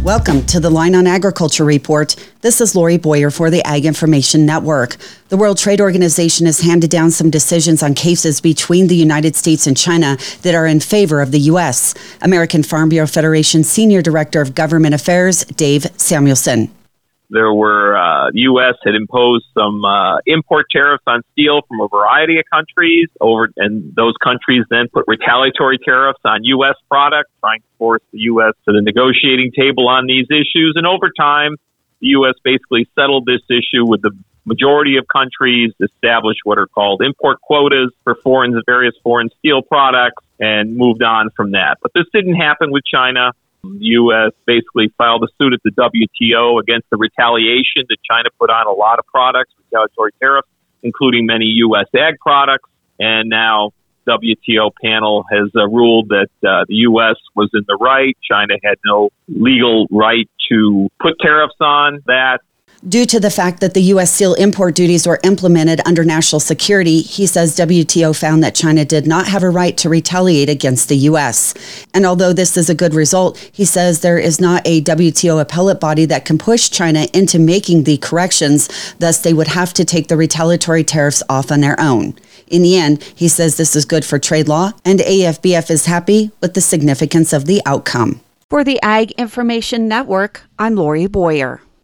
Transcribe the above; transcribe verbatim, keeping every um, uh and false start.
Welcome to the Line on Agriculture Report. This is Lori Boyer for the Ag Information Network. The World Trade Organization has handed down some decisions on cases between the United States and China that are in favor of the U S. American Farm Bureau Federation Senior Director of Government Affairs, Dave Samuelson. There were, uh, the U S had imposed some uh, import tariffs on steel from a variety of countries, over, and those countries then put retaliatory tariffs on U S products, trying to force the U S to the negotiating table on these issues. And over time, the U S basically settled this issue with the majority of countries, established what are called import quotas for foreign, various foreign steel products, and moved on from that. But this didn't happen with China. The U S basically filed a suit at the W T O against the retaliation that China put on a lot of products, retaliatory tariffs, including many U S ag products. And now W T O panel has uh, ruled that uh, the U S was in the right. China had no legal right to put tariffs on that. Due to the fact that the U S steel import duties were implemented under national security, he says W T O found that China did not have a right to retaliate against the U S. And although this is a good result, he says there is not a W T O appellate body that can push China into making the corrections, thus they would have to take the retaliatory tariffs off on their own. In the end, he says this is good for trade law, and A F B F is happy with the significance of the outcome. For the Ag Information Network, I'm Lori Boyer.